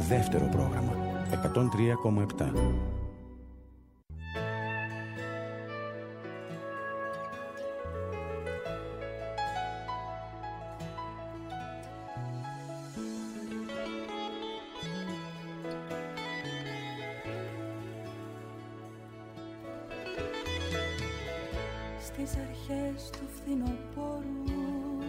Δεύτερο πρόγραμμα 103,7. Στις αρχές του φθινοπόρου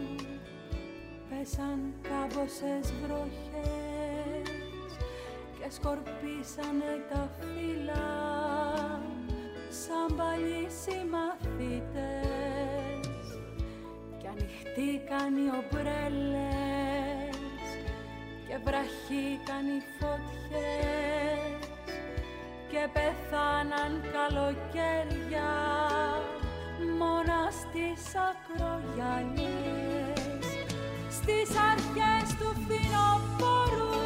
πέσαν κάμποσες βροχές και σκορπίσανε τα φύλλα σαν παλιοί συμμαθητές κι ανοιχτήκαν οι ομπρέλες και βραχήκαν οι φωτιές και πεθάναν καλοκαίρια μόνα στις ακρογιαλιές. Στις αρχές του φθινοπόρου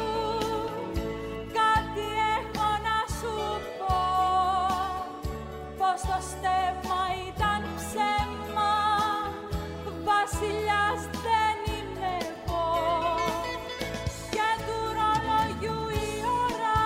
κάτι έχω να σου πω, πως το στέμμα ήταν ψέμα, βασιλιάς δεν είμαι εγώ και του ρολογιού η ώρα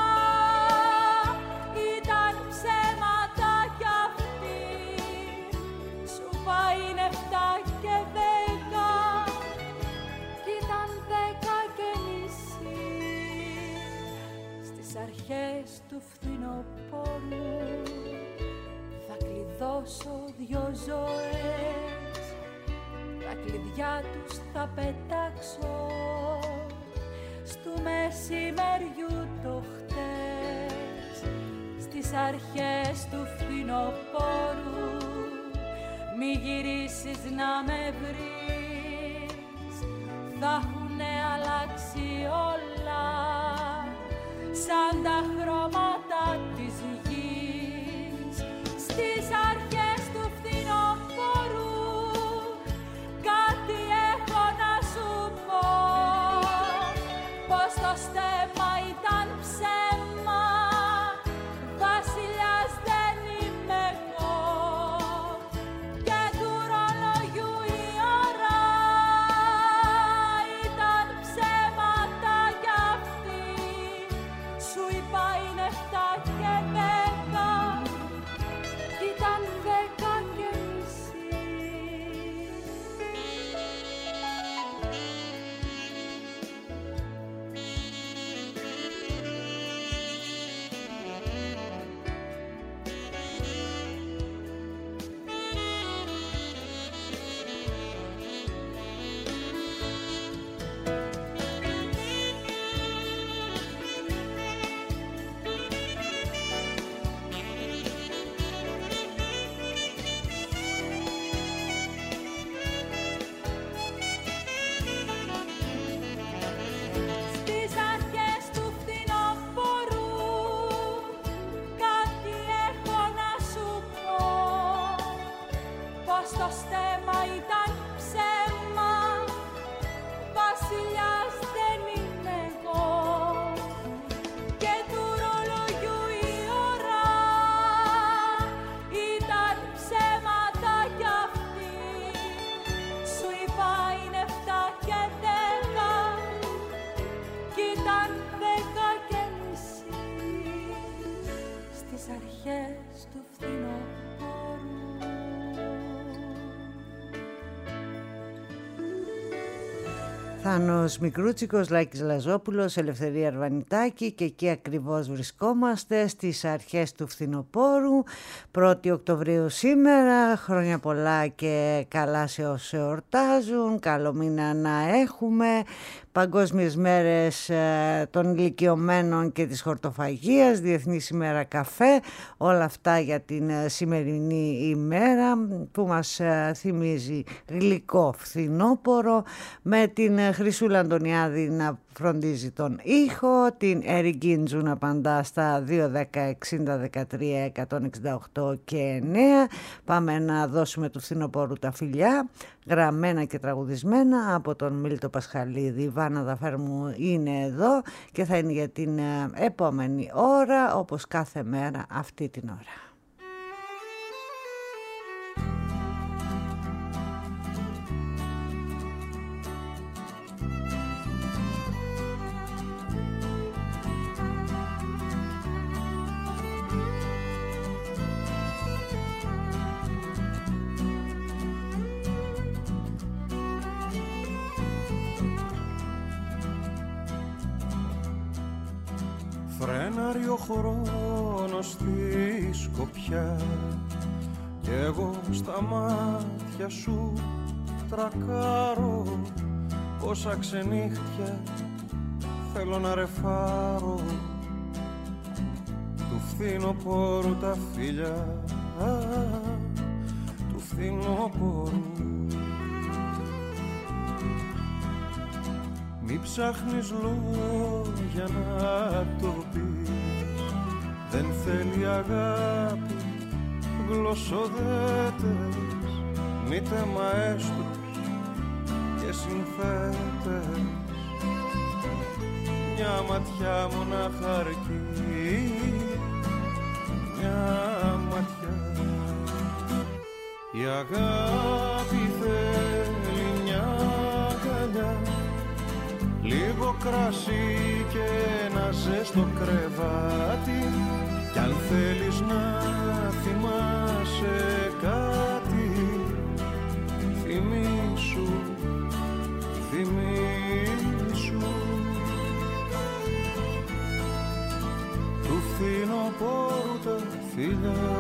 ήταν ψέματα κι αυτή. Σου πάει 7 και 10 κι ήταν 10 και μισή. Στις αρχές του φθινοπόρου θα κλειδώσω 2 ζωές, τα κλειδιά τους θα πετάξω στου μεσημεριού το χτες. Στις αρχές του φθινοπόρου μη γυρίσεις να με βρεις, θα έχουνε αλλάξει όλα σαν τα χρώματα της γης. Στις αρχές του φθινοπόρου κάτι έχω να σου πω, πως το στέμμα ήταν ψέμα, βασιλιάς δεν είμαι εγώ και του ρολογιού η ώρα ήταν ψέματα κι αυτή. Σου είπα είναι 7 και 10 κι ήταν 10 και μισή. Στις αρχές του φθινοπόρου κάτι έχω να σου πω, πως το στέμμα ήταν ψέμα, βασιλιάς δεν είμαι εγώ και του ρολογιού η ώρα ήταν ψέματα κι αυτή. Σου είπα είναι 7 και 10 κι ήταν 10 και μισή. Στις αρχές του φθινοπόρου. Θάνος Μικρούτσικος, Λάκης Λαζόπουλος, Ελευθερία Αρβανιτάκη και εκεί ακριβώς βρισκόμαστε στις αρχές του φθινοπόρου, 1η Οκτωβρίου σήμερα. Χρόνια πολλά και καλά σε όσους εορτάζουν, καλό μήνα να έχουμε. Παγκόσμιες μέρες των ηλικιωμένων και της χορτοφαγίας, Διεθνής ημέρα καφέ, όλα αυτά για την σημερινή ημέρα που μας θυμίζει γλυκό φθινόπορο, με την Χρυσούλα Αντωνιάδη να φροντίζει τον ήχο, την Έρη Γκίντζου να απαντά στα 2-10-60-13-168 και 9. Πάμε να δώσουμε του φθινοπόρου τα φιλιά, γραμμένα και τραγουδισμένα από τον Μίλτο Πασχαλίδη. Η Βάνα Δαφέρ μου είναι εδώ και θα είναι για την επόμενη ώρα, όπως κάθε μέρα αυτή την ώρα. Φρέναρει ο χρόνος στη σκοπιά κι εγώ στα μάτια σου τρακάρω. Πόσα ξενύχτια θέλω να ρεφάρω του φθινοπόρου τα φίλια, του φθινοπόρου. Μη ψάχνεις λόγια να το πεις, δεν θέλει αγάπη γλωσσοδέτες, μήτε μαέστρους και συνθέτες. Μια ματιά μονάχα αρκεί, μια ματιά. Η αγάπη θέλει μια αγκαλιά, λίγο κρασί και ένα ζεστό κρεβάτι, κι αν θέλεις να θυμάσαι κάτι, θυμήσου, θυμήσου του φθινοπόρου τα φιλιά.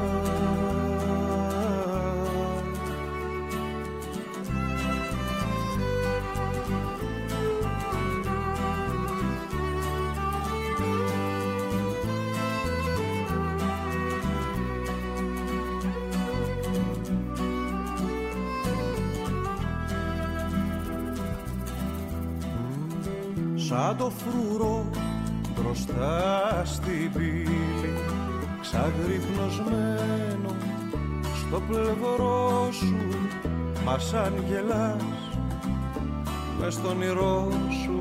Σαν το φρουρό μπροστά στην πύλη, ξαγρυπνωσμένο στο πλευρό σου, μα σαν γελάς μες στον όνειρό σου,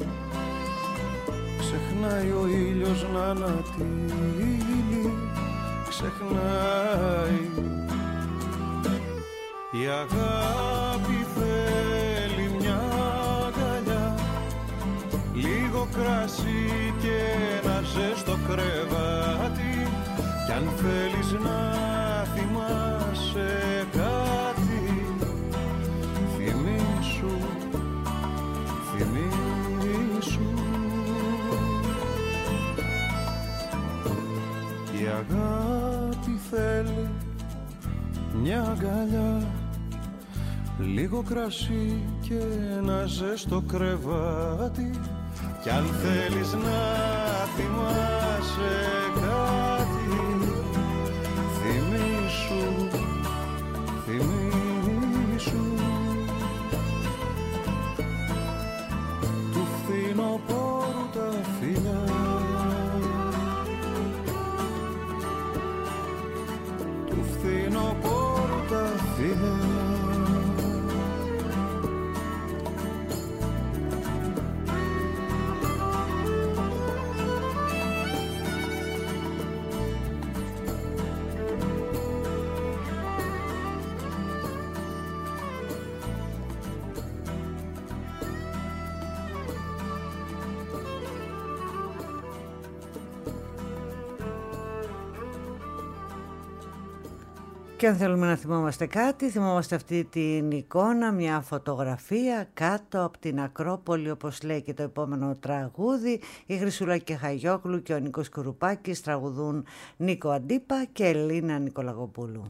ξεχνάει ο ήλιος να ανατείλει, ξεχνάει. Η αγάπη θέλει μια αγκαλιά, λίγο κρασί και ένα ζεστό κρεβάτι, κι αν θέλεις να θυμάσαι κάτι, θυμήσου, θυμήσου. Η αγάπη θέλει μια αγκαλιά, λίγο κρασί και ένα ζεστό κρεβάτι, κι αν θέλεις να θυμάσαι κάτι, θυμήσου, θυμήσου του φθινοπόρου τα φιλιά, του φθινοπόρου τα φιλιά. Και αν θέλουμε να θυμόμαστε κάτι, θυμόμαστε αυτή την εικόνα, μια φωτογραφία κάτω από την Ακρόπολη, όπως λέει και το επόμενο τραγούδι. Η Χρυσούλα Κεχαγιόγλου και ο Νίκος Κουρουπάκης τραγουδούν Νίκο Αντίπα και Ελίνα Νικολαγοπούλου.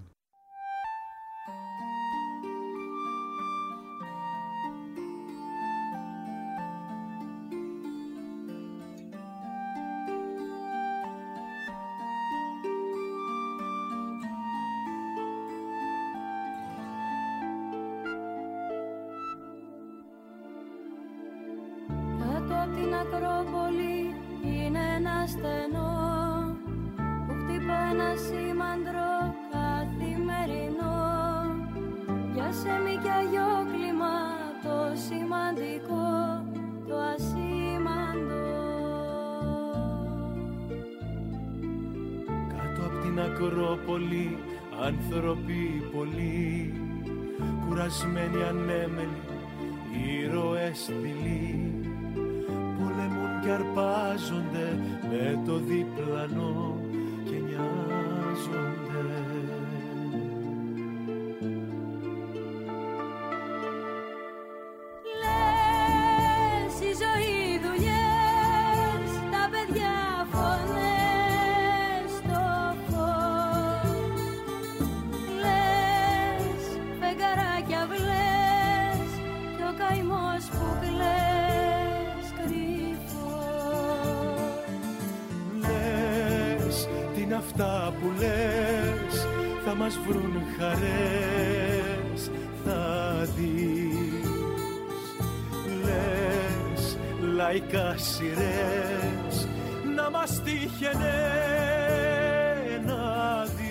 Την Ακρόπολη είναι ένα στενό που χτυπά ένα σήμαντρο καθημερινό. Για σέμι κι αγιόκλημα το σημαντικό, το ασήμαντο. Κάτω απ' την Ακρόπολη άνθρωποι πολλοί, κουρασμένοι ανέμελοι, ήρωες δειλοί, πολεμούν και αρπάζονται με το διπλανό και νοιάζονται. Λες η ζωή δουλειές, τα παιδιά φως που λες θα μας βρουν χαρές, θα δεις. Λες λαϊκά σειρές να μας τύχαινε να δεις.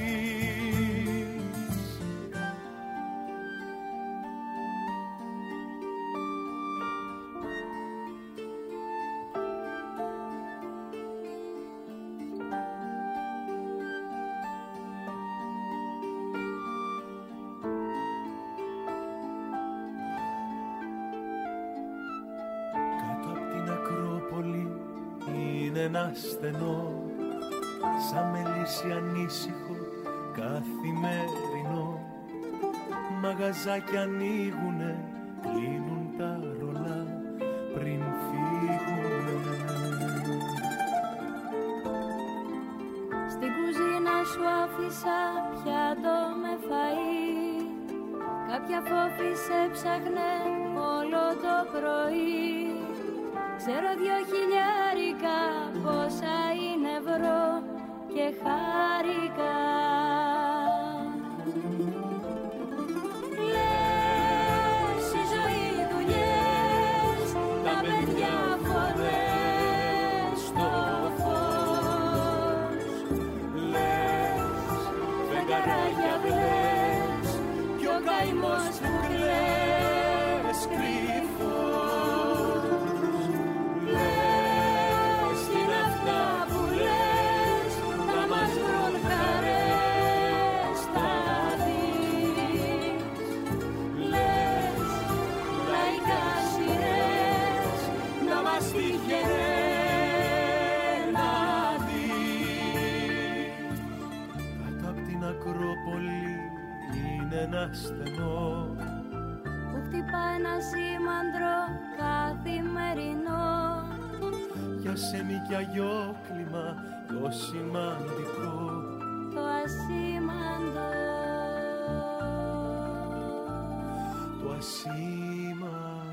Ένα στενό, σαν μελίσι ανήσυχο καθημερινό. Μαγαζάκια ανοίγουνε, κλείνουν τα ρολά πριν φύγουνε. Στην κουζίνα σου άφησα πιάτο με φαΐ. Κάποια φόφη σε ψάχνε όλο το πρωί. Ξέρω 2.000 πόσα είναι ευρώ και χάρηκα. Λες η ζωή δουλειές, τα παιδιά φορές στο φως. Λες φεγγαράκια βλές κι ο καημός που κλαις κρυφός. Ένα στενό που χτυπά ένα σήμαντρο καθημερινό. Για σέμι κι αγιόκλημα το σημαντικό, το ασήμαντο, το ασήμαντο.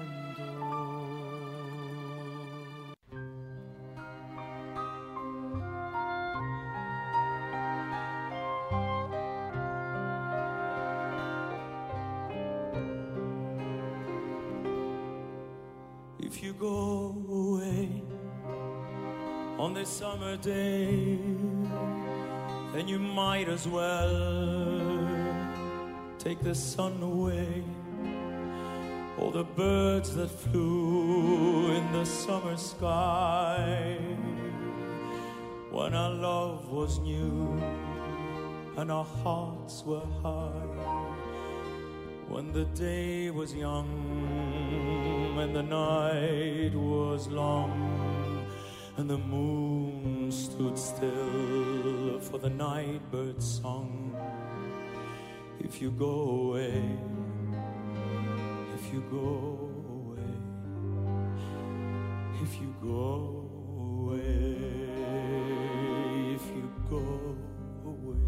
If you go away on this summer day, then you might as well take the sun away. All the birds that flew in the summer sky when our love was new and our hearts were high. When the day was young and the night was long and the moon stood still for the night bird's song. If you go away, if you go away, if you go away, if you go away,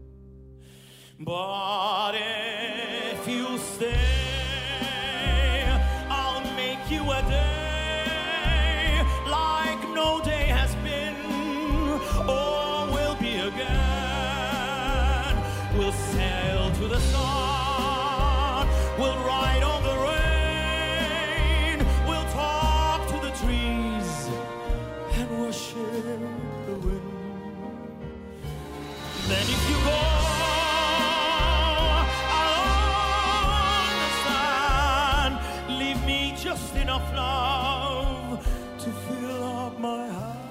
but if you stay, I'll make you a day like no day has been or will be again. We'll sail to the sun, we'll ride on the rain, we'll talk to the trees and worship the wind. Then if you go, just enough love to fill up my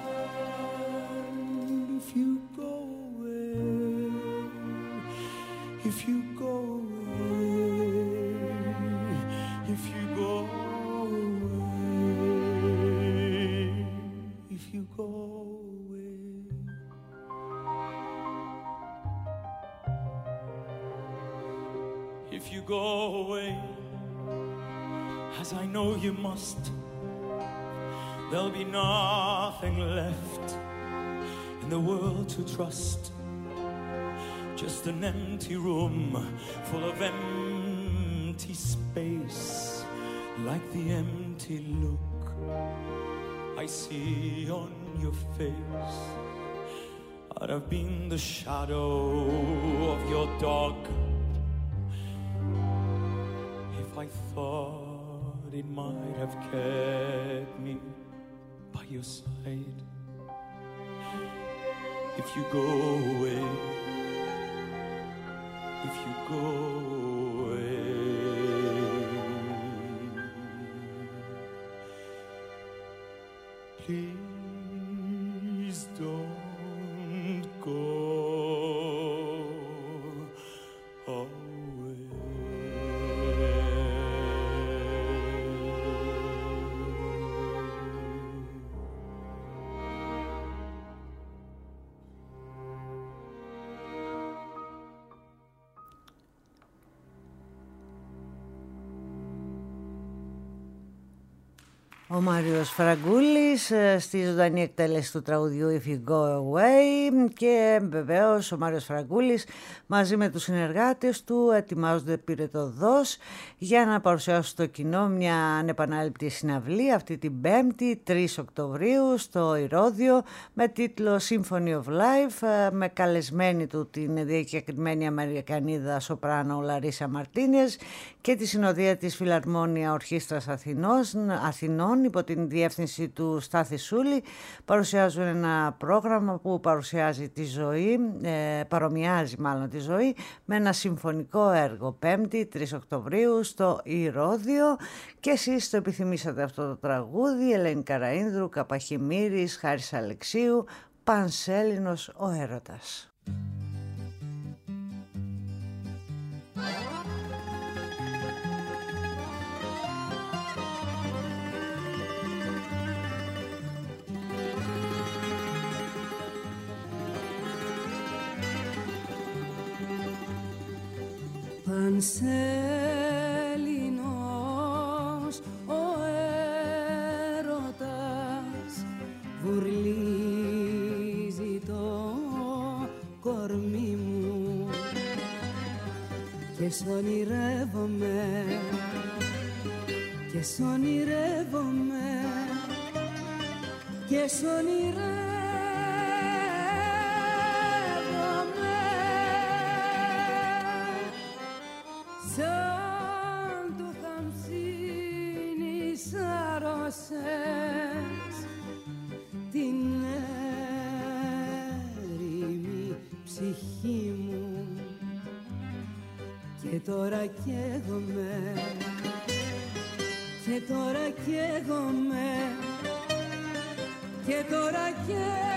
hand. If you go away, if you go away, if you go away, if you go away. If you go away, as I know you must, there'll be nothing left in the world to trust. Just an empty room full of empty space, like the empty look I see on your face. I'd have been the shadow of your dog if I thought it might have kept me by your side. If you go away, if you go away, please don't go away. Ο Μάριος Φραγκούλης στη ζωντανή εκτέλεση του τραγουδιού If You Go Away, και βεβαίως ο Μάριος Φραγκούλης μαζί με τους συνεργάτες του ετοιμάζονται πυρετοδός για να παρουσιάσουν στο κοινό μια ανεπανάληπτη συναυλή αυτή την 5η 3 Οκτωβρίου στο Ηρώδειο με τίτλο Symphony of Life, με καλεσμένη του την διακεκριμένη Αμερικανίδα σοπράνο Λαρίσα Μαρτίνες και τη συνοδεία της Φιλαρμόνια Ορχήστρας Αθηνών υπό την διεύθυνση του Στάθη Σούλη. Παρουσιάζουν ένα πρόγραμμα που παρουσιάζει τη ζωή, παρομοιάζει μάλλον τη ζωή με ένα συμφωνικό έργο. 5η 3 Οκτωβρίου στο Ηρώδειο, και εσείς το επιθυμήσατε αυτό το τραγούδι. Ελένη Καραΐνδρου, Καπαχημύρης, Χάρης Αλεξίου, Πανσέλινος ο έρωτας. Πανσέλινος ο έρωτας βουρλίζει το κορμί μου και σ' ονειρεύομαι, και σ' ονειρεύομαι, και σ' ονειρεύομαι. Σαν του χαμσίνης άρρωσες την έρημη ψυχή μου και τώρα καίγομαι, και τώρα καίγομαι, και τώρα καίγομαι.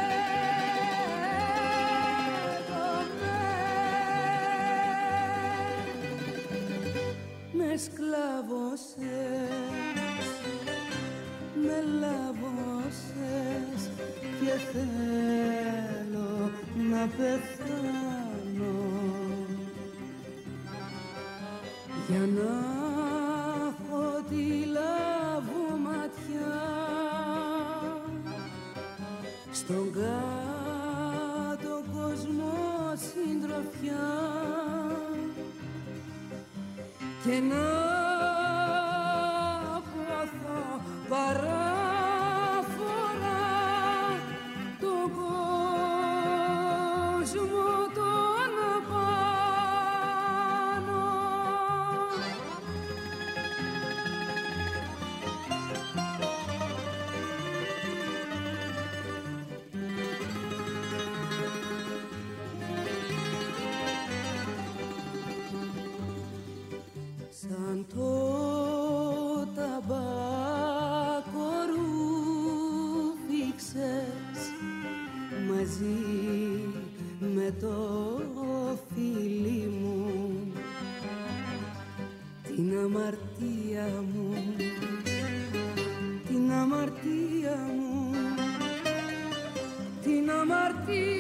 Με σκλάβωσες, με λάβωσες και θέλω να πεθάνω για να έχω τη λάβου ματιά στον κάτω κόσμο συντροφιά και να ποθώ παράφορα τον κόσμο τον απάνω. Σαν το ταμπάκο ρούφηξες μαζί με το φίλι μου την αμαρτία μου, την αμαρτία μου, την αμαρτία.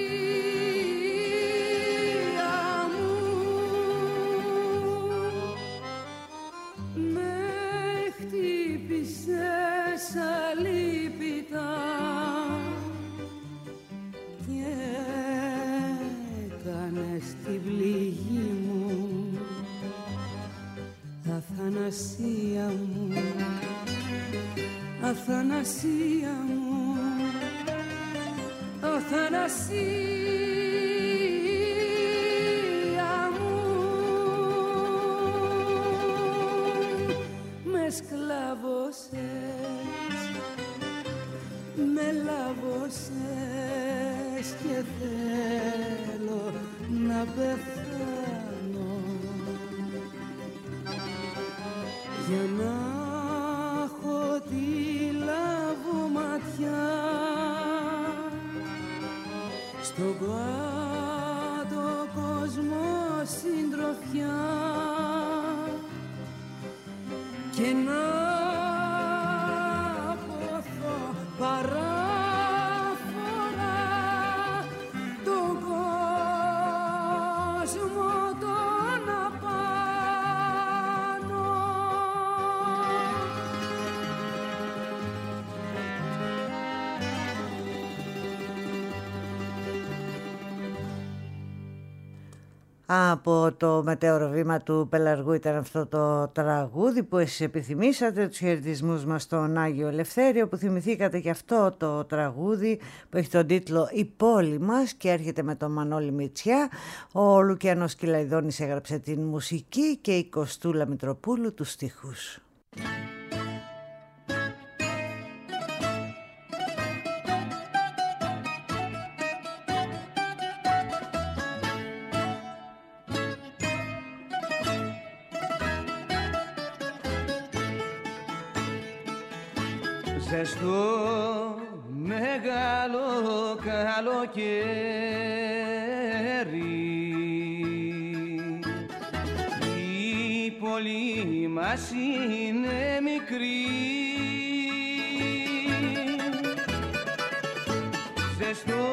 Αλίπητα και έκανες την πληγή μου αθανασία μου, αθανασία μου, αθανασία. φαντασία μου με σκλάβωσες, με λάβωσες και θέλω να πεθάνω για να έχω τη λαβωματιά στον κάτω κόσμο συντροφιά και να ποθώ παράφορα τον κόσμο τον απάνω. Από το μετέωρο βήμα του Πελαργού ήταν αυτό το τραγούδι που εσείς επιθυμήσατε, τους χαιρετισμούς μας στον Άγιο Ελευθέριο, που θυμηθήκατε και αυτό το τραγούδι που έχει τον τίτλο «Η πόλη μας» και έρχεται με τον Μανώλη Μητσιά. Ο Λουκιανός Κυλαϊδόνης έγραψε την μουσική και η Κωστούλα Μητροπούλου τους στίχους. Ζεστό μεγάλο καλοκαίρι, η πόλη μας είναι μικρή. Ζεστό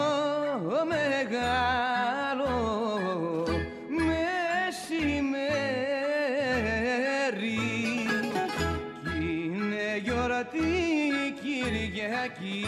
μεγάλο μεσημέρι κι είναι γιορτή Κυριακή.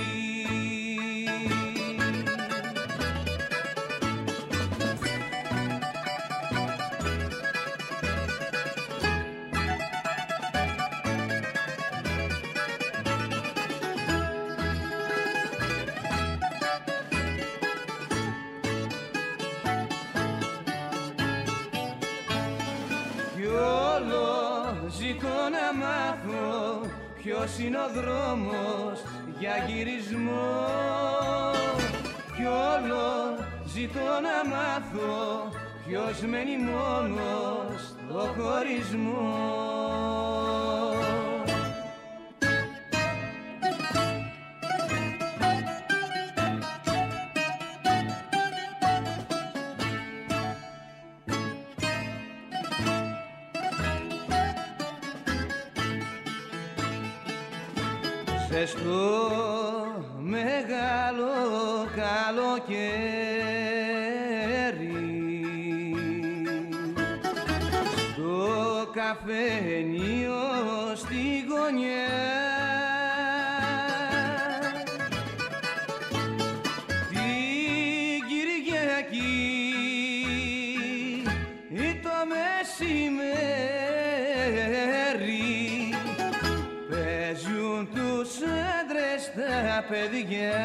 Κι όλο ζητώ να μάθω ποιος είναι ο δρόμος για γυρισμό. Κι όλο ζητώ να μάθω ποιος μένει μόνος στο χωρισμό. Ζεστό μεγάλο καλοκαίρι, στο καφενείο στη γωνιά την Κυριακή ή το μεσημέρι παίζουν τους άντρες τα παιδιά.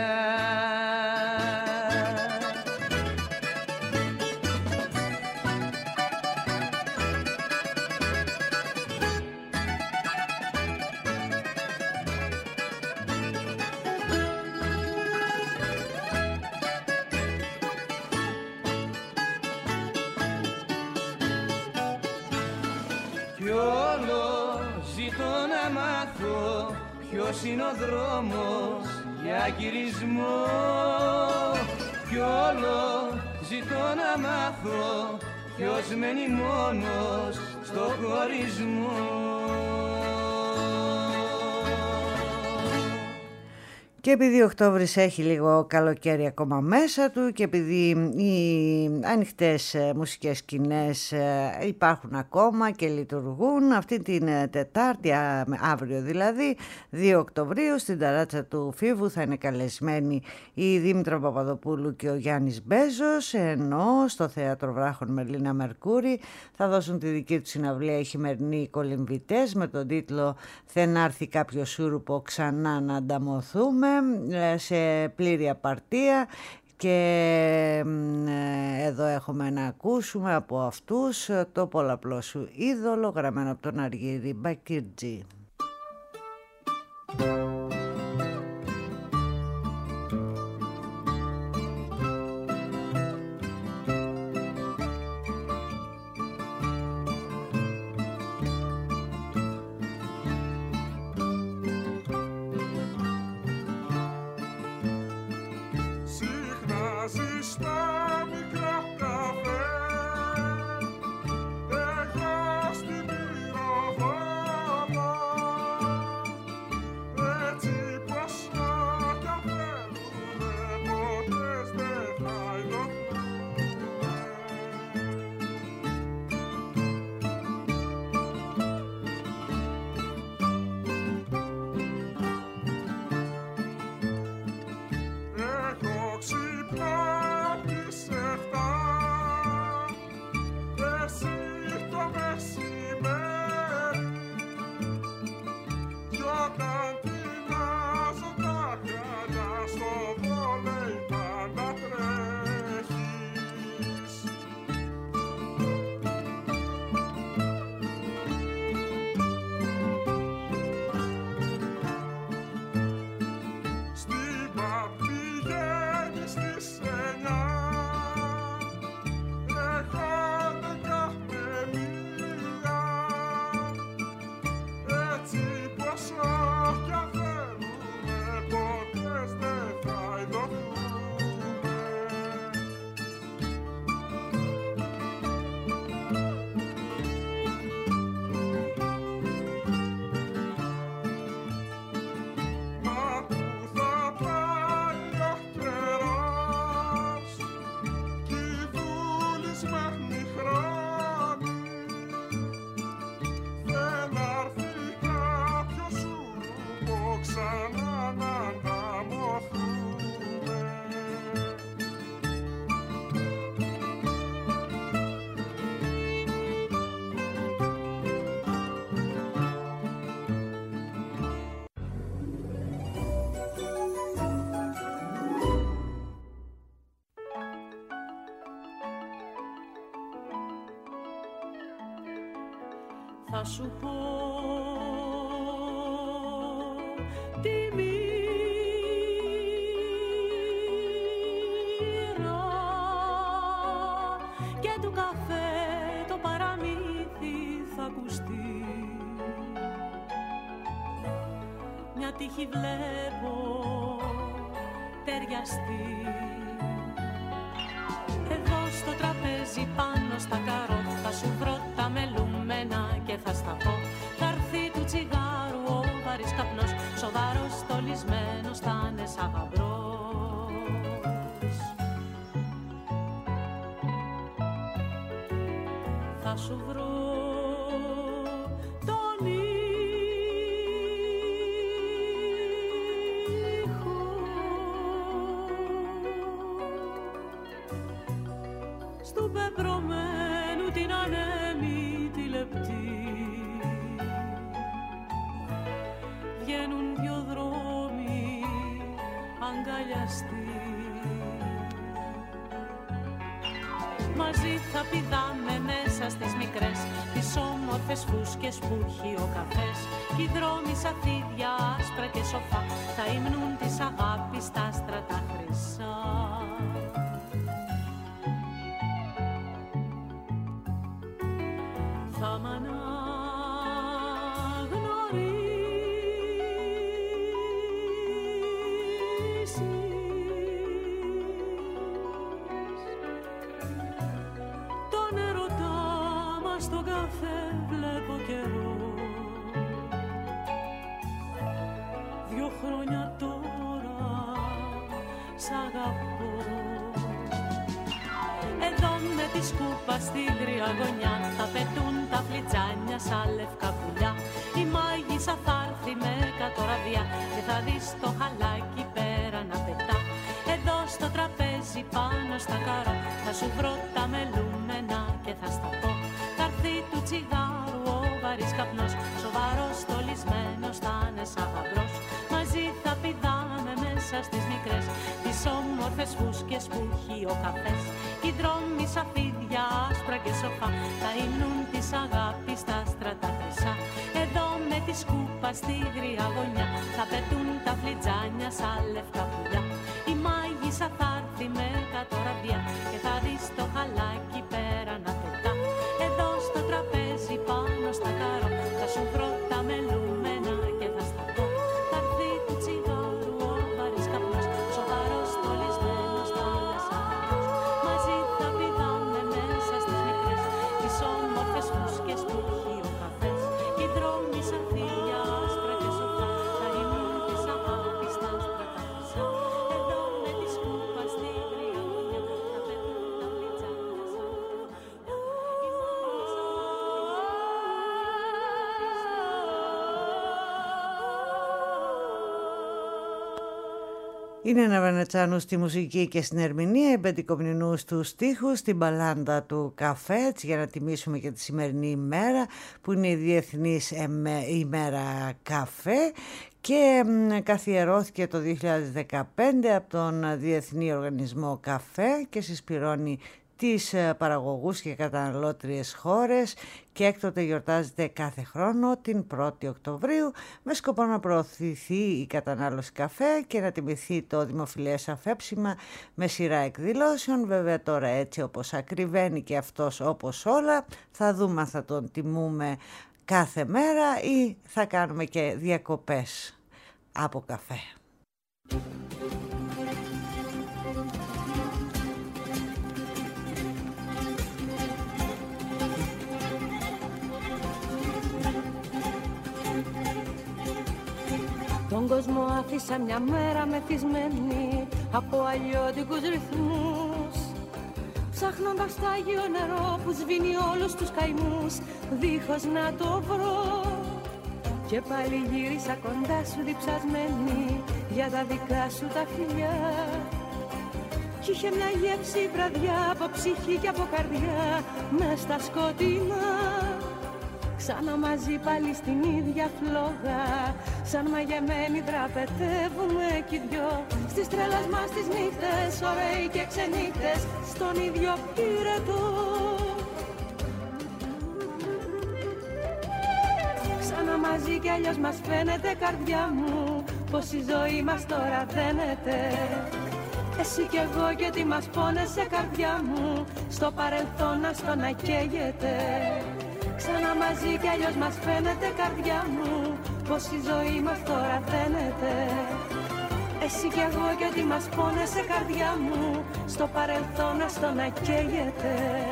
Κι όλο ζητώ να μάθω ποιος είναι ο δρόμος για γυρισμό. Κι όλο ζητώ να μάθω ποιος μένει μόνος στο χωρισμό. Και επειδή ο Οκτώβρης έχει λίγο καλοκαίρι ακόμα μέσα του και επειδή οι ανοιχτές μουσικές σκηνές υπάρχουν ακόμα και λειτουργούν, αυτή την Τετάρτη, αύριο δηλαδή, 2 Οκτωβρίου, στην ταράτσα του Φίβου θα είναι καλεσμένοι η Δήμητρα Παπαδοπούλου και ο Γιάννης Μπέζος, ενώ στο Θέατρο Βράχων Μερλίνα Μερκούρη θα δώσουν τη δική του συναυλία οι χειμερινοί κολυμβητές με τον τίτλο «Δεν άρθει κάποιο σούρουπο ξανά να ανταμωθούμε», σε πλήρη απαρτία. Και εδώ έχουμε να ακούσουμε από αυτούς το πολλαπλό σου είδωλο, γραμμένο από τον Αργύρη Μπακίρτζη. Θα σου πω τη μοίρα και του καφέ το παραμύθι θα ακουστεί. Μια τύχη βλέπω ταιριαστεί. Εδώ στο τραπέζι πάνω στα καρό θα σου βρω τα μελούμενα και θα στα πω. Θα έρθει του τσιγάρου ο βαρύς καπνός, σοβαρός στολισμένος θα είναι σαν γαμπρός. Θα σου βρω τον ήχο στου πεπρωμένου την ανέμη τη λεπτή. Βγαίνουν δυο δρόμοι αγκαλιαστοί. Μαζί θα πηδάμε μέσα στις μικρές, τις όμορφες φούσκες που έχει ο καφές. Κι οι δρόμοι σαν θύδια άσπρα και σοφά θα υμνούν της αγάπης τα άστρα τα χρυσά. Θα μ' αναγνωρίσεις. Τον ερωτά μας στον καφέ βλέπω καιρό. 2 χρόνια τώρα σ' αγαπώ. Εδώ με τη σκούπα στη γριά θα πετούν τα φλιτζάνια σαν λευκά πουλιά. Η μάγισσα θα έρθει με κατοραβιά και θα δεις το χαλάκι πέρα να πετά. Εδώ στο τραπέζι πάνω στα καρό θα σου βρω τα μελούμενα και θα στα πω. Θα έρθει του τσιγάρου ο βαρύς καπνός, σοβαρός στολισμένος θα είναι σαν γαμπρός. Μαζί θα πηδάμε μέσα στις μικρές, τις όμορφες όμορφες φούσκες που έχει ο καφές. Οι δρόμοι σαν φίδια άσπρα και σοφά ταΐνουν της αγάπης τα στρατά χρυσά. Εδώ με τη σκούπα στη γριά γωνιά θα πετούν τα φλιτζάνια σαν λευκά πουλιά. Η μάγισσα θα έρθει με κατοραβιά και θα δεις το χαλάκι πέρα να πετά. Εδώ στο τραπέζι πάνω στα καρό θα σου βρω τα μελούμενα και θα σταθώ. Θα έρθει του τσιγάρου ο βαρύς καπνός, σοβαρός στολισμένος θάλασσαρός. Μαζί θα πηδάμε μέσα στις μικρές τις όμορφες φούσκες που έχει ο καφές. Οι δρόμοι σαν φύλλα άσπρα και σοφά θα ήμουν της αγάπης τα στρατά χρυσά. Εδώ με τη σκούπα στη γριά γωνιά θα πετούν τα φλιτζάνια σαν Είναι ένα Βενετσάνου στη μουσική και στην ερμηνεία, η Μπεντικομνηνού στους στίχους, στην μπαλάντα του καφέ, έτσι, για να τιμήσουμε και τη σημερινή ημέρα που είναι η Διεθνής ημέρα καφέ και καθιερώθηκε το 2015 από τον Διεθνή Οργανισμό Καφέ και συσπηρώνει τις παραγωγούς και καταναλώτριες χώρες και έκτοτε γιορτάζεται κάθε χρόνο την 1η Οκτωβρίου με σκοπό να προωθηθεί η κατανάλωση καφέ και να τιμηθεί το δημοφιλές αφέψιμα με σειρά εκδηλώσεων. Βέβαια τώρα έτσι όπως ακριβένει και αυτός όπως όλα, θα δούμε αν θα τον τιμούμε κάθε μέρα ή θα κάνουμε και διακοπές από καφέ. Τον κόσμο άφησα μια μέρα μεθυσμένη από αλλιώτικους ρυθμούς, ψάχνοντας το Άγιο νερό που σβήνει όλους τους καημούς, δίχως να το βρω. Και πάλι γύρισα κοντά σου διψασμένη για τα δικά σου τα φιλιά. Κι είχε μια γεύση βραδιά από ψυχή και από καρδιά μες στα σκοτεινά. Ξανά μαζί πάλι στην ίδια φλόγα, σαν μαγεμένοι τραπετεύουμε κι οι δυο. Στις τρέλες μας τις νύχτες, ωραίοι και ξενύχτες, στον ίδιο πυρετό. Ξανά μαζί κι αλλιώς μας φαίνεται καρδιά μου, πως η ζωή μας τώρα δένεται. Εσύ κι εγώ και τι μας πόνεσαι καρδιά μου, στο παρελθόν να στο να καίγεται. Ξανά μαζί κι αλλιώς μας φαίνεται καρδιά μου, πως η ζωή μας τώρα φαίνεται. Εσύ κι εγώ και τι μας πόνεσαι καρδιά μου, στο παρελθόν να στο να καίγεται.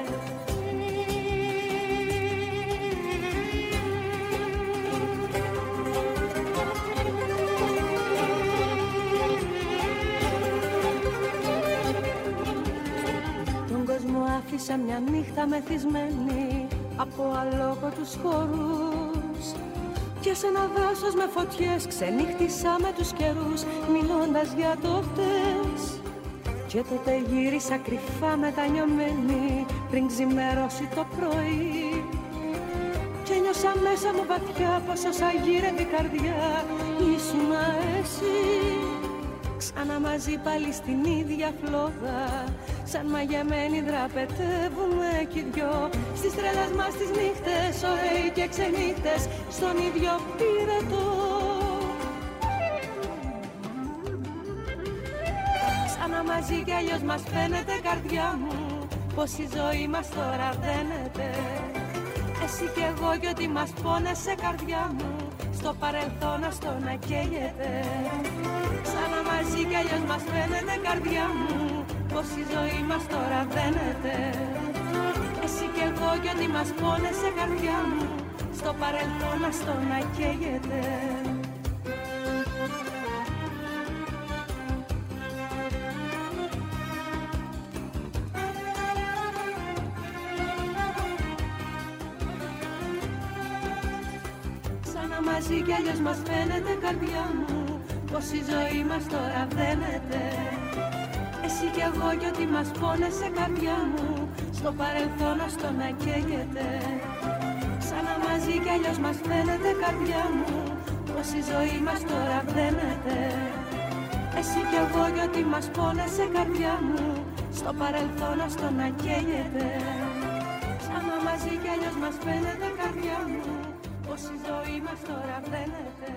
Τον κόσμο άφησα μια νύχτα μεθυσμένη από αλόκοτους χορούς και σε ένα δάσος με φωτιές ξενύχτησα με τους καιρούς, μιλώντας για το χτες. Και τότε γύρισα κρυφά μετανιωμένη πριν ξημερώσει το πρωί και νιώσα μέσα μου βαθιά πως όσα γύρευε η καρδιά ήσουνα εσύ. Ξανά μαζί πάλι στην ίδια φλόγα, σαν μαγεμένοι δραπετεύουμε κι οι δυο. Στις τρέλες μας τις νύχτες, ωραίοι και ξενύχτες, στον ίδιο πυρετό. Ξανά μαζί κι αλλιώς μας φαίνεται καρδιά μου, πως η ζωή μας τώρα δένεται. Εσύ κι εγώ κι ό,τι μας πόνεσαι καρδιά μου, στο παρελθόν να στο να καίγεται. Ξανά μαζί κι αλλιώς μας φαίνεται καρδιά μου, πως η ζωή μας τώρα δένεται. Εσύ κι εγώ κι ό,τι μας πόνεσαι καρδιά μου, στο παρελθόν να στο να καίγεται. Ξανά μαζί κι αλλιώς μας φαίνεται καρδιά μου, πως η ζωή μας τώρα δένεται. Εσύ κι εγώ κι ό,τι μας πόνεσαι καρδιά μου, στο παρελθόν να στο να καίγεται. Ξανά μαζί κι αλλιώς μας φαίνεται καρδιά μου, πως η ζωή μας τώρα δένεται. Εσύ κι εγώ κι ότι μας πόνεσε καρδιά μου, στο παρελθόν άστο να καίγεται. Σαν μαζί κι αλλιώς μας φαίνεται καρδιά μου, πως η ζωή μας τώρα φαίνεται.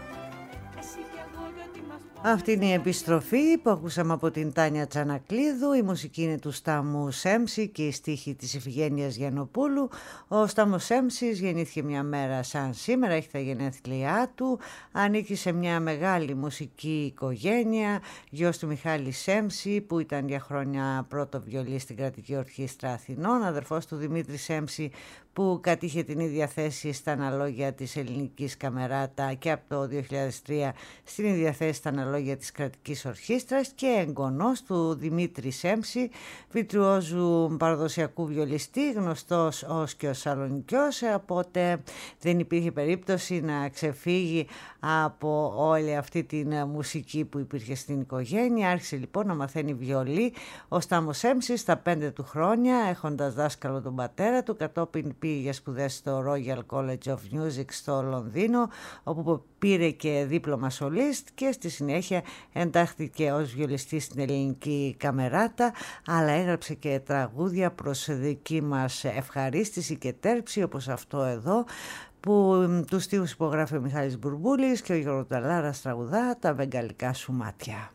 Αυτή είναι η επιστροφή που ακούσαμε από την Τάνια Τσανακλίδου. Η μουσική είναι του Στάμου Σέμψη και η στίχη της Ιφηγένειας Γιαννοπούλου. Ο Στάμος Σέμψης γεννήθηκε μια μέρα σαν σήμερα, έχει τα γενέθλιά του. Ανήκει σε μια μεγάλη μουσική οικογένεια, γιος του Μιχάλη Σέμψη που ήταν για χρόνια πρώτο βιολί στην Κρατική Ορχήστρα Αθηνών, αδερφός του Δημήτρη Σέμψη που κατήχε την ίδια θέση στα αναλόγια της Ελληνικής Καμεράτα και από το 2003 στην ίδια θέση στα αναλόγια της Κρατικής Ορχήστρας και εγγονός του Δημήτρη Σέμψη, βιτριόζου παραδοσιακού βιολιστή, γνωστός ως και ο Σαλονικιός, οπότε δεν υπήρχε περίπτωση να ξεφύγει από όλη αυτή την μουσική που υπήρχε στην οικογένεια. Άρχισε λοιπόν να μαθαίνει βιολί ο Στάμος Σέμψης στα 5 του χρόνια, έχοντας δάσκαλο τον πατέρα του. Κατόπιν πήγε για σπουδές στο Royal College of Music στο Λονδίνο, όπου πήρε και δίπλωμα σολίστ και στη συνέχεια εντάχθηκε ως βιολιστής στην Ελληνική Καμεράτα, αλλά έγραψε και τραγούδια προς δική μας ευχαρίστηση και τέρψη, όπως αυτό εδώ, που τους στίχους υπογράφει ο Μιχάλης Μπουρμπούλης και ο Γιώργος Νταλάρας τραγουδά «Τα βεγγαλικά σου μάτια».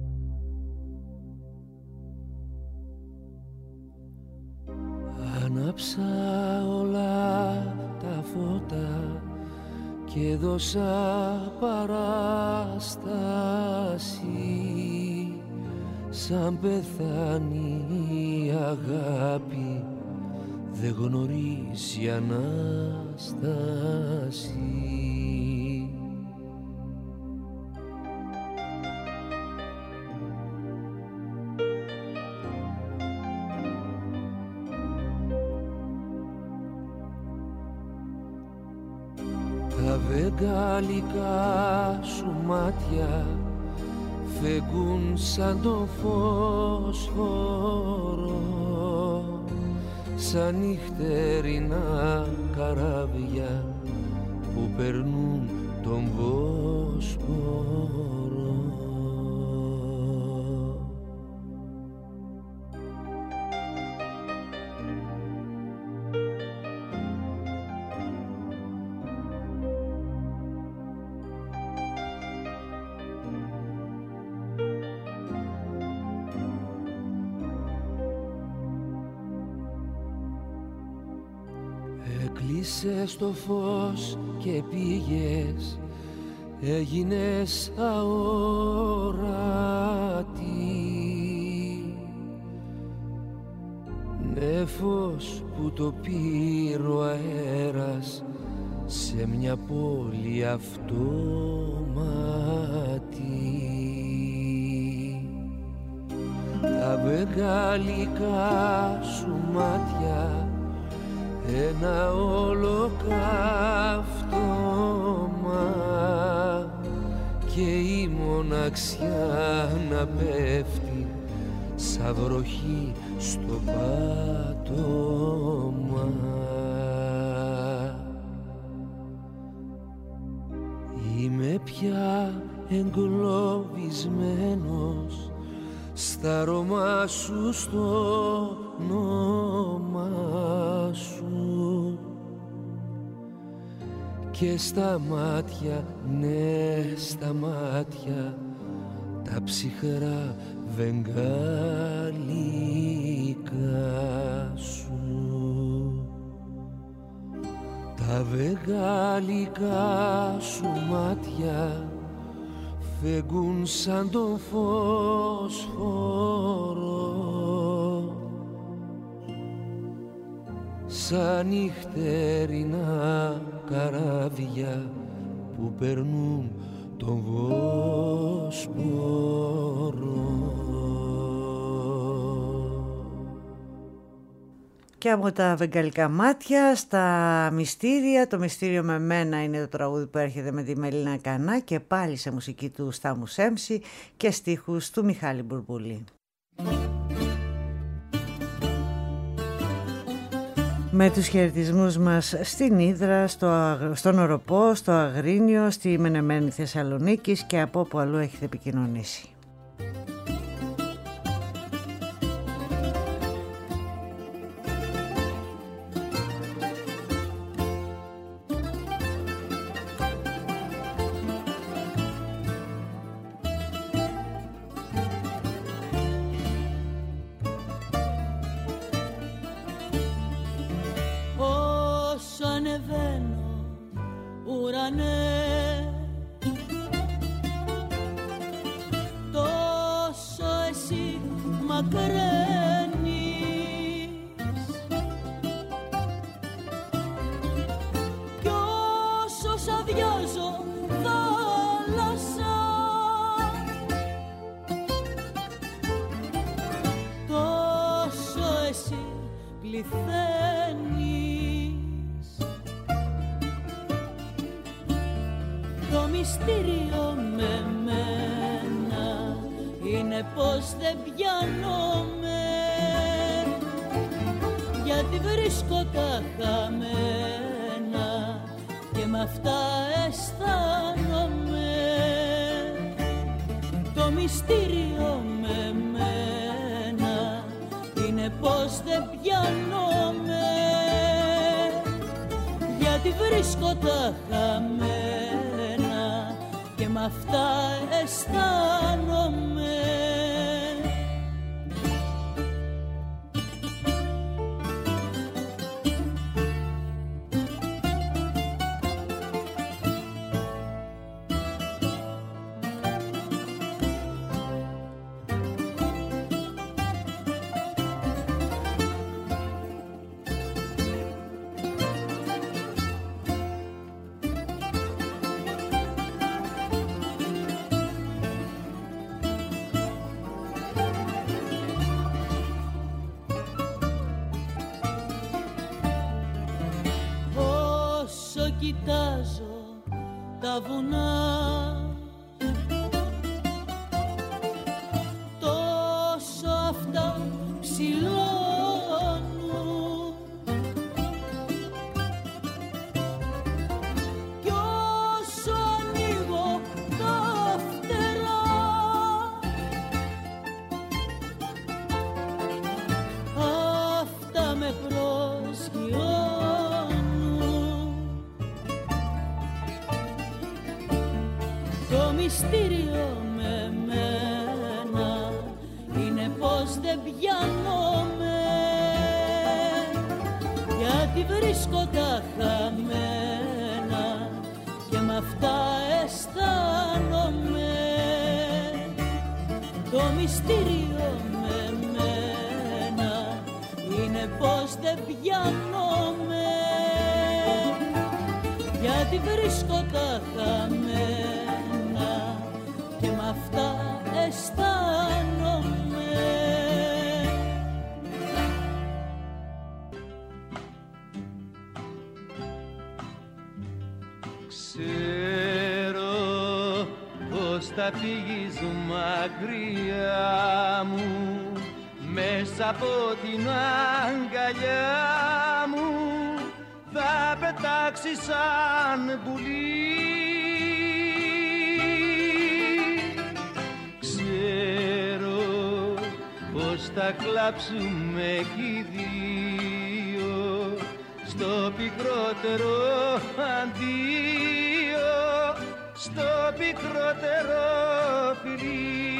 Άναψα όλα τα φώτα και δώσα παράσταση, σαν πεθάνει η αγάπη δεν γνωρίζει ανάσταση. Τα βεγγαλικά σου μάτια φεγγούν σαν το φωσφόρο, σαν νυχτερινά καράβια που περνούν τον Βόσπορο. Έκλεισες το φως και πήγες, έγινες αόρατη, νέφος που το πήρε ο αέρας σε μια πόλη αυτόματη. Τα βεγγαλικά σου μάτια ένα ολοκαύτωμα και η μοναξιά να πέφτει σαν βροχή στο πάτωμα. Είμαι πια εγκλωβισμένος στα αρώμα σου, στο όνομα σου και στα μάτια, ναι στα μάτια τα ψυχρά βεγγαλικά σου. Τα βεγγαλικά σου μάτια φεγγούν σαν τον φωσφόρο, σαν νυχτερινά καράβια που περνούν τον Βόσπορο. Και από τα βεγγαλικά μάτια στα μυστήρια, το μυστήριο με μένα είναι το τραγούδι που έρχεται με τη Μελίνα Κανά και πάλι σε μουσική του Στάμου Σέμψη και στίχους του Μιχάλη Μπουρμπούλη. Με τους χαιρετισμούς μας στην Ύδρα, στον Οροπό, στο Αγρίνιο, στη Μενεμένη Θεσσαλονίκης και από όπου αλλού έχετε επικοινωνήσει. ναι, τόσο εσύ μακραίνεις κι όσο σ' αδειάζω θάλασσα, τόσο εσύ πληθαίνεις. Το μυστήριο με μένα είναι πως δεν πιάνομαι, γιατί βρίσκω τα χαμένα και μ' αυτά αισθάνομαι. Το μυστήριο με μένα είναι πως δεν πιάνομαι, γιατί βρίσκω τα χαμένα και μ' αυτά αισθάνομαι. Κοιτάζω τα βουνά, τόσο αυτά ψηλώνουν κι όσο ανοίγω τα φτερά, αυτά με προσγειώνουν. Το μυστήριο με μένα είναι πως δεν πιάνομαι, γιατί βρίσκω τα χαμένα και μ' αυτά αισθάνομαι. Το μυστήριο με μένα είναι πως δεν πιάνομαι, γιατί βρίσκω τα χαμένα και μ' αυτά αισθάνομαι. Ξέρω πως θα φύγεις μακριά μου, μέσα από την αγκαλιά μου θα πετάξεις σαν πουλί. Πως θα κλάψουμε κι οι δύο στο πικρότερο αντίο, στο πικρότερο φιλί.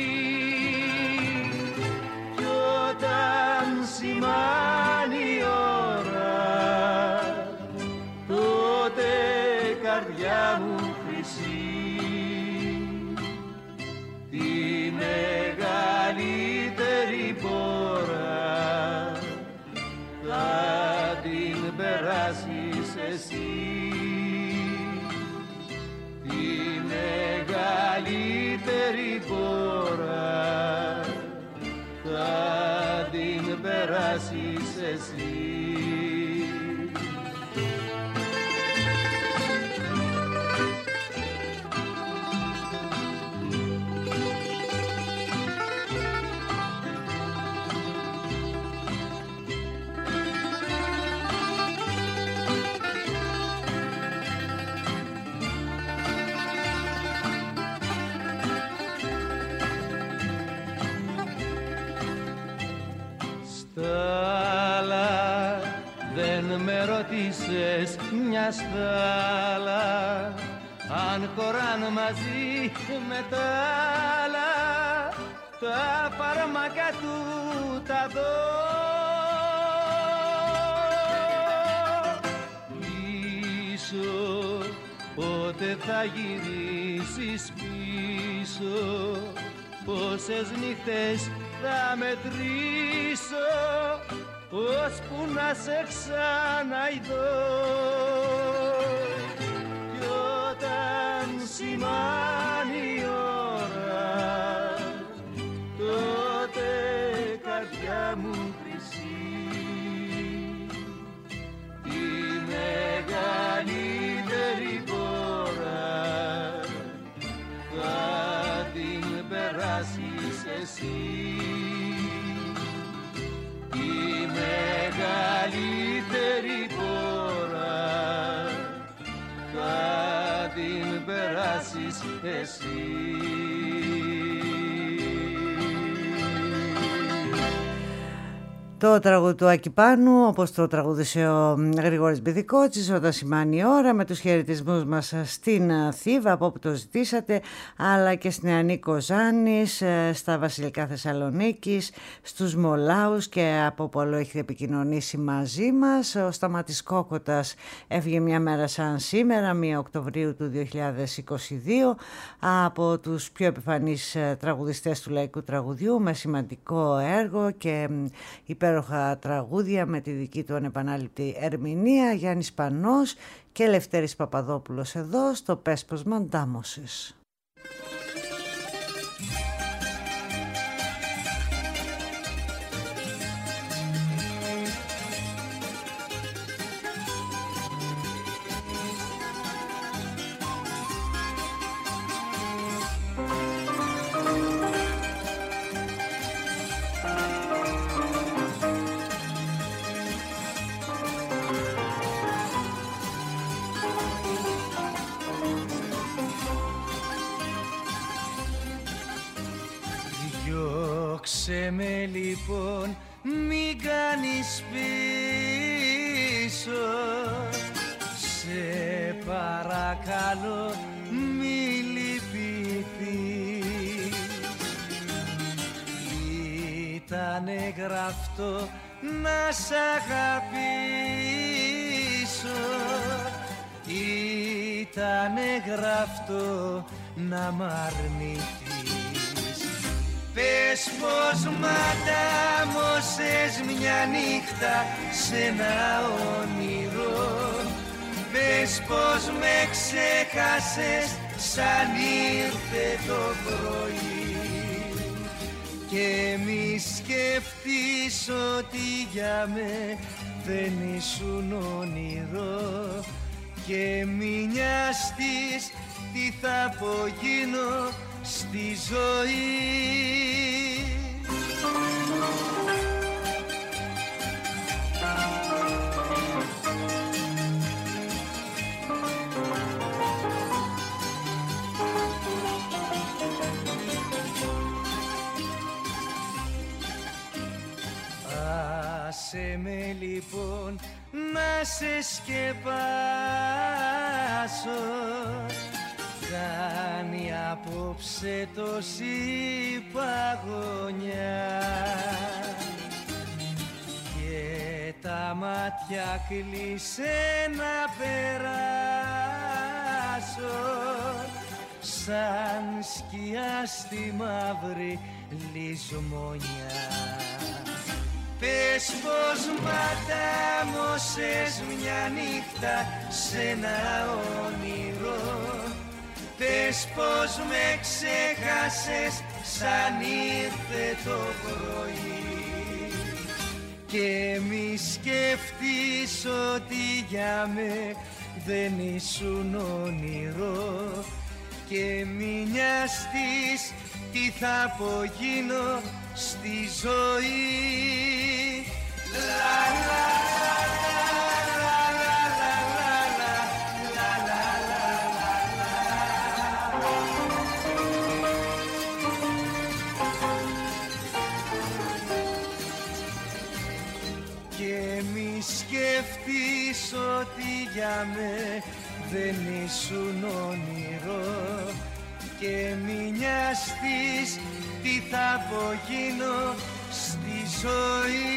Κι όταν σημάνει η ώρα, τότε καρδιά μου χρυσή, τη μεγαλύτερη πόρα θα την περάσεις εσύ. Τη μεγαλύτερη πόρα θα την περάσεις εσύ. Δεν με ρώτησες μια στάλα αν χωράν μαζί με τα άλλα τα φάρμακα του τα δω. Πίσω πότε θα γυρίσεις πίσω, πόσες νύχτες θα μετρήσω, ώσπου να σε ξαναειδώ. Κι όταν σημάνει η ώρα, τότε καρδιά μου χρυσή, τη μεγαλύτερη πόρα θα την περάσεις εσύ. Τη μεγαλύτερη πόρα θα την περάσεις εσύ. Το τραγούδι του Άκη Πάνου, όπως το τραγούδισε ο Γρηγόρης Μπηδικότσης, όταν σημάνει η ώρα, με τους χαιρετισμούς μας στην Θήβα, από όπου το ζητήσατε, αλλά και στην Ανίκο Ζάνης, στα Βασιλικά Θεσσαλονίκης, στους Μολάους και από όπου άλλο έχετε επικοινωνήσει μαζί μας. Ο Σταμάτης Κόκοτας έφυγε μια μέρα σαν σήμερα, 1 Οκτωβρίου του 2022, από τους πιο επιφανείς τραγουδιστές του λαϊκού τραγουδιού, με σημαντικό έργο και υπέροχα τραγούδια με τη δική του ανεπανάληπτη ερμηνεία. Γιάννης Πανός και Λευτέρης Παπαδόπουλος εδώ στο «Πες πως μαντάμωσες». Διώξε με λοιπόν, μην κάνεις πίσω, σε παρακαλώ μη λυπηθείς. Ήτανε γραφτό να σ' αγαπήσω, ήτανε γραφτό να μ' αρνηθείς. Πες πως μαντάμωσες μια νύχτα σ' ένα όνειρο, πες πως με ξέχασες σαν ήρθε το πρωί, και μη σκεφτείς ότι για με δεν ήσουν όνειρο, και μη νοιαστείς τι θα απογίνω στη ζωή. Άσε με λοιπόν να σε σκεπάσω, κάνει απόψε τόση παγωνιά, και τα μάτια κλείσε να περάσω, σαν σκιά στη μαύρη λησμονιά. Πες πως μαντάμωσες μια νύχτα σ' ένα όνειρο, πες πως με ξέχασες σαν ήρθε το πρωί, και μη σκεφτείς ότι για με δεν ήσουν όνειρο, και μη νοιαστείς τι θα απογίνω στη ζωή. Και μη σκεφτείς ότι για με δεν ήσουν όνειρο, και μη νοιαστείς τι θα απογίνω στη ζωή.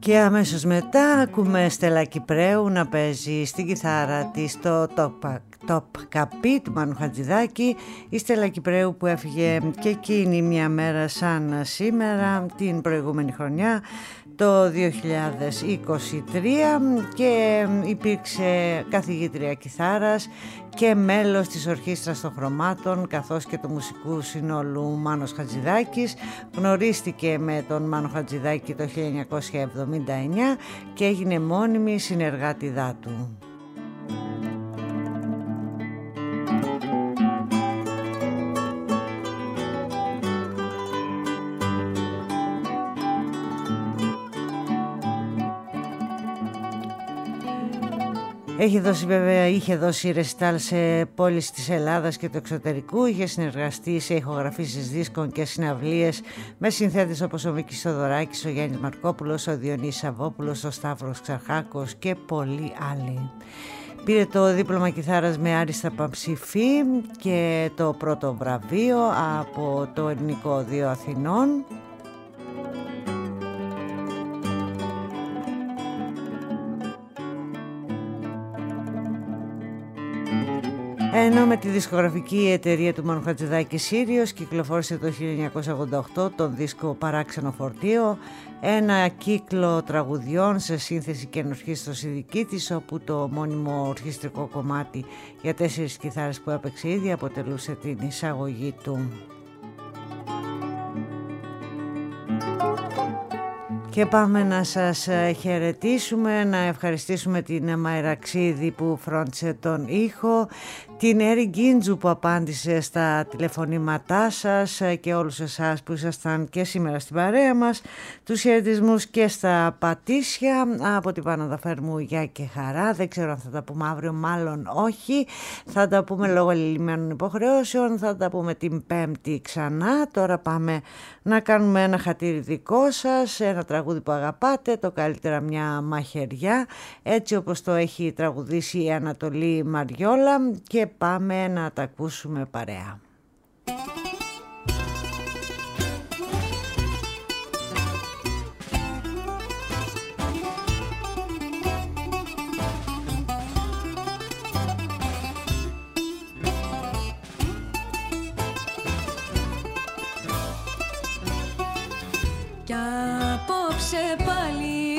Και αμέσως μετά ακούμε Στέλλα Κυπρέου να παίζει στην κιθάρα της το Top Καπί του Μάνου Χατζηδάκη. Η Στέλλα Κυπρέου που έφυγε και εκείνη μια μέρα σαν σήμερα την προηγούμενη χρονιά, το 2023, και υπήρξε καθηγήτρια κιθάρας και μέλος της Ορχήστρας των Χρωμάτων καθώς και του μουσικού συνόλου Μάνος Χατζηδάκης. Γνωρίστηκε με τον Μάνο Χατζηδάκη το 1979 και έγινε μόνιμη συνεργάτιδά του. Είχε δώσει ρεσιτάλ σε πόλεις της Ελλάδας και του εξωτερικού, είχε συνεργαστεί σε ηχογραφήσεις δίσκων και συναυλίες με συνθέτες όπως ο Μίκης Θοδωράκης, ο Γιάννης Μαρκόπουλος, ο Διονύσης Σαββόπουλος, ο Σταύρος Ξαρχάκος και πολλοί άλλοι. Πήρε το δίπλωμα κιθάρας με άριστα παμψηφί και το πρώτο βραβείο από το Ελληνικό Οδείο Αθηνών. Ενώ με τη δισκογραφική εταιρεία του Μάνου Χατζηδάκη Σύριος κυκλοφόρησε το 1988 τον δίσκο Παράξενο Φορτίο, ένα κύκλο τραγουδιών σε σύνθεση και ενορχήστρωση δική της, όπου το μόνιμο ορχιστρικό κομμάτι για 4 κιθάρες που έπαιξε ήδη αποτελούσε την εισαγωγή του. Και πάμε να σας χαιρετήσουμε, να ευχαριστήσουμε την Μαϊραξίδη που φρόντισε τον ήχο, την Έρη Γκίντζου που απάντησε στα τηλεφωνήματά σας και όλους εσάς που ήσασταν και σήμερα στην παρέα μας. Τους χαιρετισμούς και στα Πατήσια από την Πάνοδα Φερμού, γεια και χαρά. Δεν ξέρω αν θα τα πούμε αύριο, μάλλον όχι. Θα τα πούμε λόγω λυμμένων υποχρεώσεων, θα τα πούμε την Πέμπτη ξανά. Τώρα πάμε να κάνουμε ένα χατήρι δικό σας, ένα τραγούδι που αγαπάτε, το καλύτερα μια μαχαιριά, έτσι όπως το έχει τραγουδήσει η Ανατολή Μαριόλα, και πάμε να τα ακούσουμε παρέα. Κι απόψε πάλι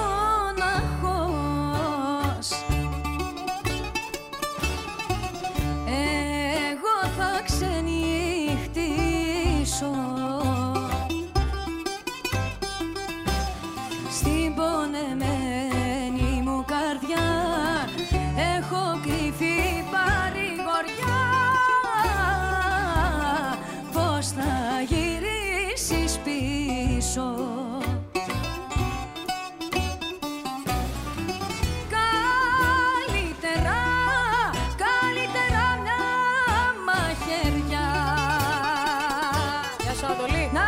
μοναχός, εγώ θα ξενυχτήσω στην πονεμένη μου καρδιά, έχω κρυφή παρηγοριά. Πώς θα γυρίσεις πίσω? Καλύτερα μια μαχαιριά να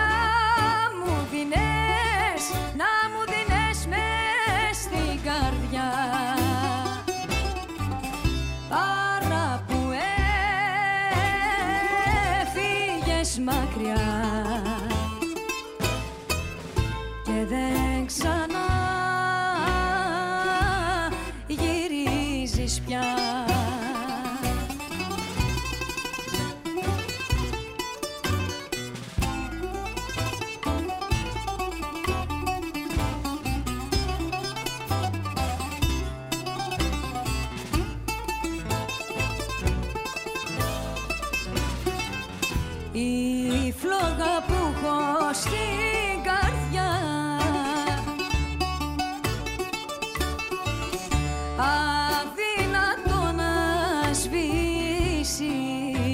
μου δίνες μες στην καρδιά, παρά που έφυγες μακριά και δεν ξανά γυρίζεις πια. Η φλόγα που έχω στην καρδιά αδύνατο να σβήσει,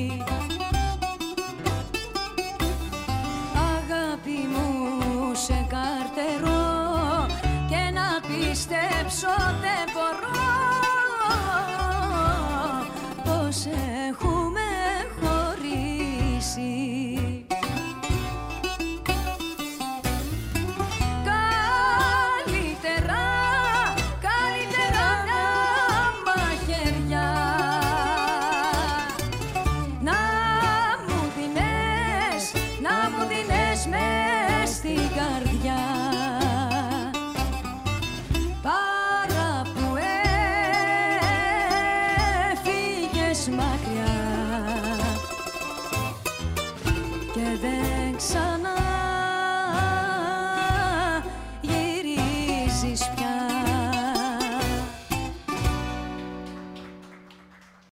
αγάπη μου σε καρτερώ και να πιστέψω δεν μπορώ πως έχουμε χωρίσει. Καλύτερα μια μαχαιριά να μου δίνες μες στην καρδιά.